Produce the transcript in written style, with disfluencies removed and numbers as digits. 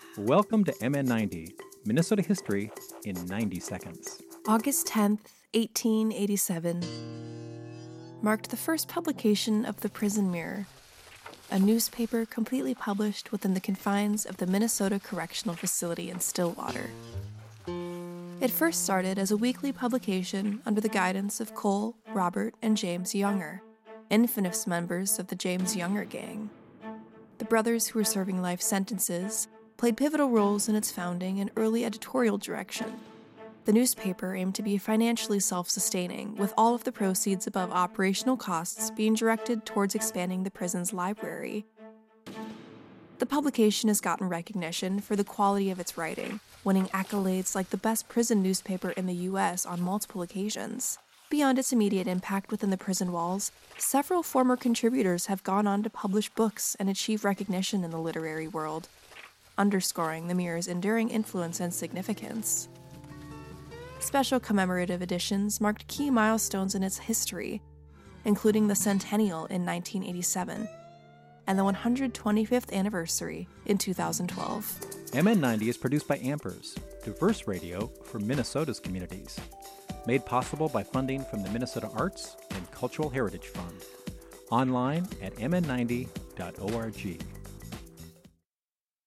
Welcome to MN90, Minnesota History in 90 Seconds. August 10th, 1887, marked the first publication of the Prison Mirror, a newspaper completely published within the confines of the Minnesota Correctional Facility in Stillwater. It first started as a weekly publication under the guidance of Cole, Robert, and James Younger, infamous members of the James Younger Gang. The brothers, who were serving life sentences, played pivotal roles in its founding and early editorial direction. The newspaper aimed to be financially self-sustaining, with all of the proceeds above operational costs being directed towards expanding the prison's library. The publication has gotten recognition for the quality of its writing, winning accolades like the best prison newspaper in the U.S. on multiple occasions. Beyond its immediate impact within the prison walls, several former contributors have gone on to publish books and achieve recognition in the literary world, underscoring the Mirror's enduring influence and significance. Special commemorative editions marked key milestones in its history, including the centennial in 1987 and the 125th anniversary in 2012. MN90 is produced by Ampers, diverse radio for Minnesota's communities. Made possible by funding from the Minnesota Arts and Cultural Heritage Fund. Online at mn90.org.